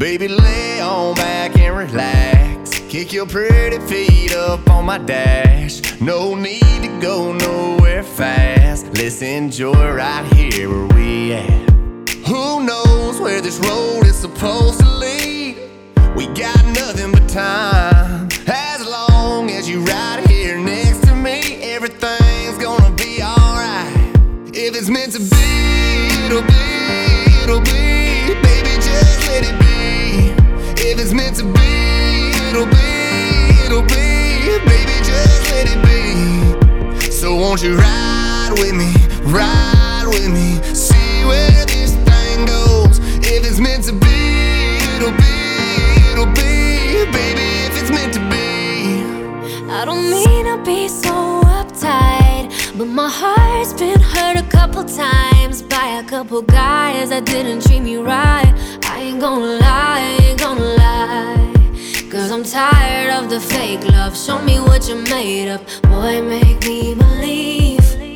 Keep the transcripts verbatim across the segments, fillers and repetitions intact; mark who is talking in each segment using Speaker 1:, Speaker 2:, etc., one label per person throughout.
Speaker 1: Baby, lay on back and relax. Kick your pretty feet up on my dash. No need to go nowhere fast. Let's enjoy right here where we at. Who knows where this road is supposed to lead? We got nothing but time. As long as you right here next to me, everything's gonna be alright. If it's meant to be, it'll be, it'll be. Baby, just let it be. If it's meant to be, it'll be, it'll be. Baby, just let it be. So won't you ride with me, ride with me, see where this thing goes. If it's meant to be, it'll be, it'll be. Baby, if it's meant to be.
Speaker 2: I don't mean to be so uptight, but my heart's been hurt a couple times by a couple guys that didn't treat me right. I ain't gonna lie, I ain't gonna lie, cause I'm tired of the fake love. Show me what you're made of, boy, make me believe.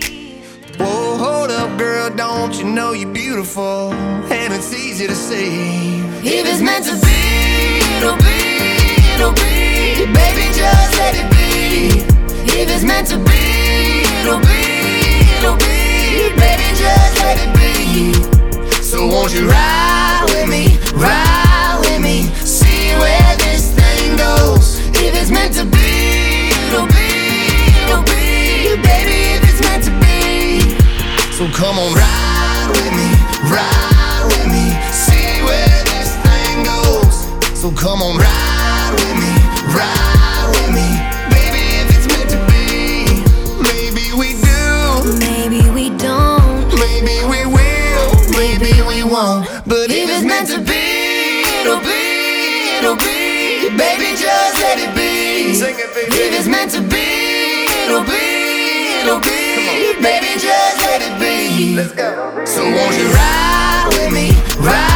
Speaker 1: Whoa, hold up, girl, don't you know you're beautiful? And it's easy to see.
Speaker 2: If it's meant to be, it'll be, it'll be. Baby, just let it be. If it's meant to be, it'll be, it'll be. Baby, just let it be.
Speaker 1: So won't you ride with me, ride with me, see where this thing goes.
Speaker 2: If it's meant to be, it'll be, it'll be. Baby, if it's meant to be.
Speaker 1: So come on, ride with me, ride with me, see where this thing goes. So come on, ride with me, ride with me, baby, if it's meant to be. Maybe we do,
Speaker 2: maybe we don't,
Speaker 1: maybe we will, maybe we won't. But
Speaker 2: if it's meant to be, it'll be, it'll be. Baby, just let it be.
Speaker 1: Sing it, baby.
Speaker 2: If it's meant to be, it'll be, it'll be. Baby, just let it be.
Speaker 1: Let's go. So won't you ride with me, ride